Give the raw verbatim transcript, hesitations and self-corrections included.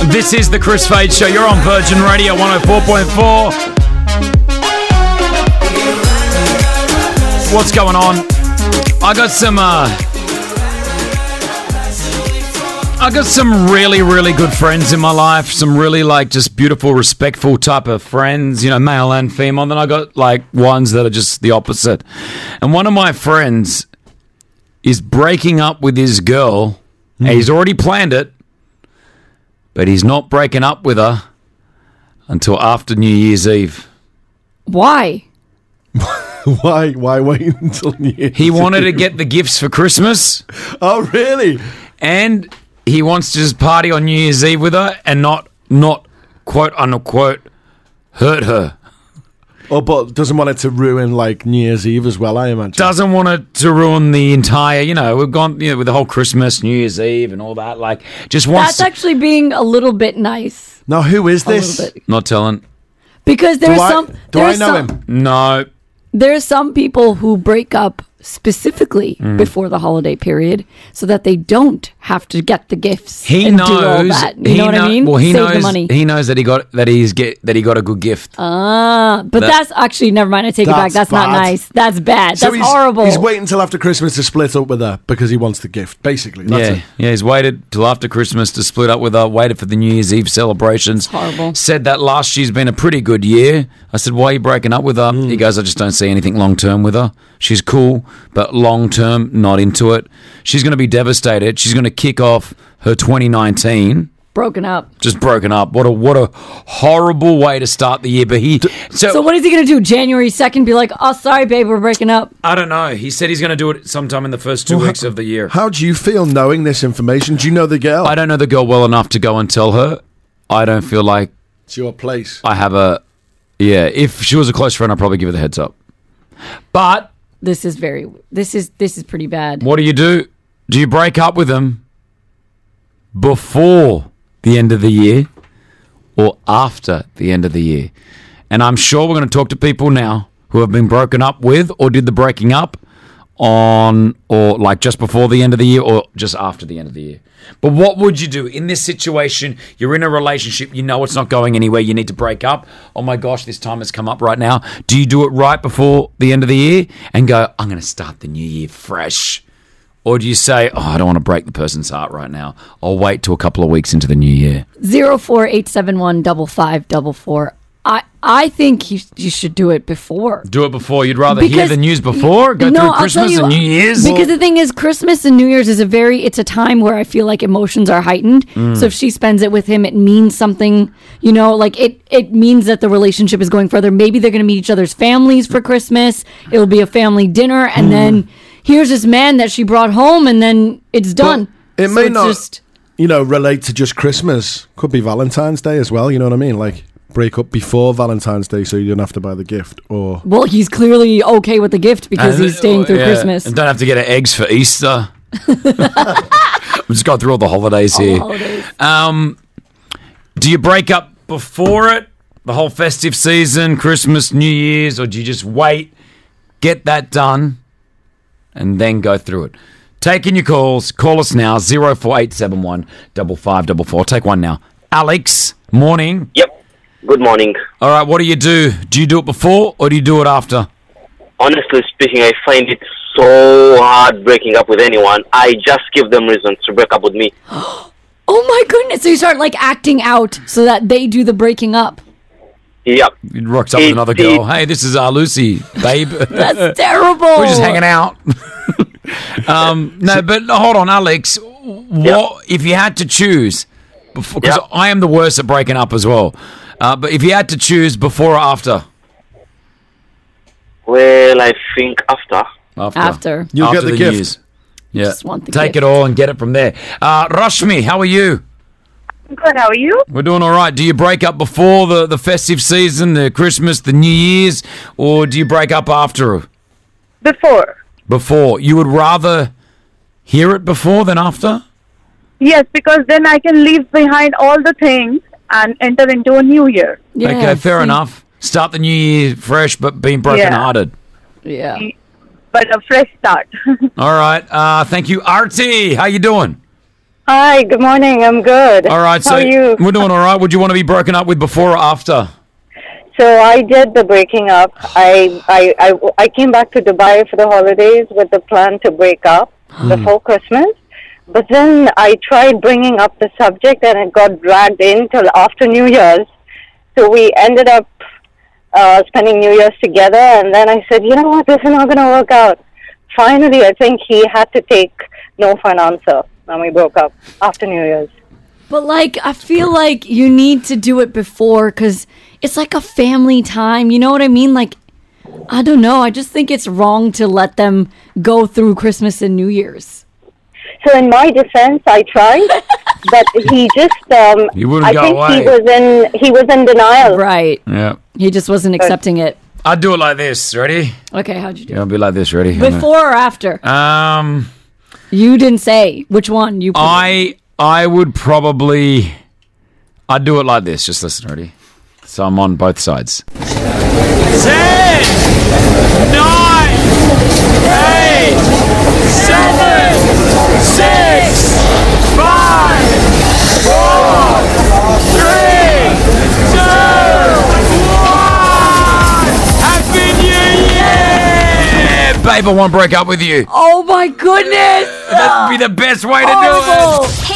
This is the Chris Fade Show. You're on Virgin Radio one oh four point four. What's going on? I got some, uh... I got some really, really good friends in my life. Some really, like, just beautiful, respectful type of friends, you know, male and female. Then I got, like, ones that are just the opposite. And one of my friends is breaking up with his girl. Mm. He's already planned it, but he's not breaking up with her until after New Year's Eve. Why? why? Why wait until New Year's He wanted to get the gifts for Christmas. Oh, really? And he wants to just party on New Year's Eve with her and not, not quote unquote, hurt her. Oh, but doesn't want it to ruin, like, New Year's Eve as well, I imagine. Doesn't want it to ruin the entire, you know, we've gone, you know, with the whole Christmas, New Year's Eve and all that. Like, just wants That's actually being a little bit nice. Now, who is A this? little bit. Not telling. Because there's Do I- some... do there's I know some, him? No. There's some people who break up specifically Mm. before the holiday period so that they don't have to get the gifts He and knows. do all that. You he know what know- I mean? Well, he Save knows. the money. He knows that he got that he's get that he got a good gift. Ah, but That- that's actually, never mind, I take it back. That's That's not bad. nice. That's bad. So That's he's, horrible. He's waiting until after Christmas to split up with her because he wants the gift, basically. That's yeah, it. yeah. He's waited till after Christmas to split up with her. Waited for the New Year's Eve celebrations. Horrible. Said that last year's been a pretty good year. I said, "Why are you breaking up with her?" Mm. He goes, "I just don't see anything long term with her. She's cool, but long term, not into it. She's going to be devastated. She's going to kick off her twenty nineteen." Broken up. Just broken up. What a what a horrible way to start the year. But he so, So what is he going to do? January second be like, oh, sorry, babe, we're breaking up. I don't know. He said he's going to do it sometime in the first two Well, weeks of the year. How do you feel knowing this information? Do you know the girl? I don't know the girl well enough to go and tell her. I don't feel like It's your place. I have a yeah. If she was a close friend, I'd probably give her the heads up. But This is very, this is, this is pretty bad. what do you do? Do you break up with them before the end of the year or after the end of the year? And I'm sure we're going to talk to people now who have been broken up with or did the breaking up on or like just before the end of the year or just after the end of the year. But what would you do in this situation? You're in a relationship, you know it's not going anywhere, you need to break up. Oh my gosh, this time has come up right now. Do you do it right before the end of the year and go, I'm going to start the new year fresh? Or do you say, oh, I don't want to break the person's heart right now. I'll wait till a couple of weeks into the new year. Zero four eight seven one double five double four. I I think you you should do it before. Do it before. You'd rather hear Because- the news before? Go No, through I'll Christmas tell you, and New Year's? Because the thing is, Christmas and New Year's is a very, it's a time where I feel like emotions are heightened. Mm. So if she spends it with him, it means something, you know, like it, it means that the relationship is going further. Maybe they're going to meet each other's families for Christmas. It'll be a family dinner. And Mm. then here's this man that she brought home and then it's done. It So may it's not, just- you know, relate to just Christmas. Could be Valentine's Day as well, you know what I mean? Like, break up before Valentine's Day so you don't have to buy the gift. Or Well, he's clearly okay with the gift because And- he's staying through yeah, Christmas. And don't have to get her eggs for Easter. I'm just going through all the holidays All the here. holidays. Um, do you break up before it, the whole festive season, Christmas, New Year's, or do you just wait, get that done, and then go through it? Taking your calls. Call us now, zero four eight seven one five five four four. Take one now. Alex, morning. Yep. Good morning. All right, what do you do? Do you do it before or do you do it after? Honestly speaking, I find it so hard breaking up with anyone. I just give them reasons to break up with me. Oh my goodness. So you start like acting out so that they do the breaking up. Yep. He rocks up with It- another it- girl. Hey, this is uh, Lucy, babe. That's terrible. We're just hanging out. um, no, but hold on, Alex. What if you had to choose? Because Yeah. I am the worst at breaking up as well. Uh, but if you had to choose before or after? Well, I think after. After. After. You'll After get the New gift. Year's. Yeah. Just want the Take gift. it all and get it from there. Uh, Rashmi, how are you? Good, how are you? We're doing all right. Do you break up before the, the festive season, the Christmas, the New Year's, or do you break up after? Before. Before. You would rather hear it before than after? Yes, because then I can leave behind all the things and enter into a new year. Yeah, okay, fair see? enough. Start the new year fresh, but being brokenhearted. Yeah. But a fresh start. All right. Uh, thank you, Artie. How you doing? Hi, good morning. I'm good. All right, How so are you? we're doing all right. Would you want to be broken up with before or after? So I did the breaking up. I, I, I, I came back to Dubai for the holidays with the plan to break up before Christmas. But then I tried bringing up the subject and it got dragged in till after New Year's. So we ended up uh, spending New Year's together. And then I said, you know what, this is not going to work out. Finally, I think he had to take no for an answer. And we broke up after New Year's. But like, I feel like you need to do it before because it's like a family time. You know what I mean? Like, I don't know. I just think it's wrong to let them go through Christmas and New Year's. So in my defense, I tried, but he just, um, He wouldn't I go think away. he was in, he was in denial. Right. Yeah. He just wasn't accepting it. I'd do it like this. Ready? Okay, how'd you do Yeah, I'll be like this. Ready? Before or after? Um, You didn't say which one you put. I I would probably I'd do it like this. Just listen. Ready? So I'm on both sides. Ten, nine, eight, seven, six, five, four, three, two, one. Happy New Year, babe! I want to break up with you. Oh my goodness! That'd be the best way to do it. Horrible.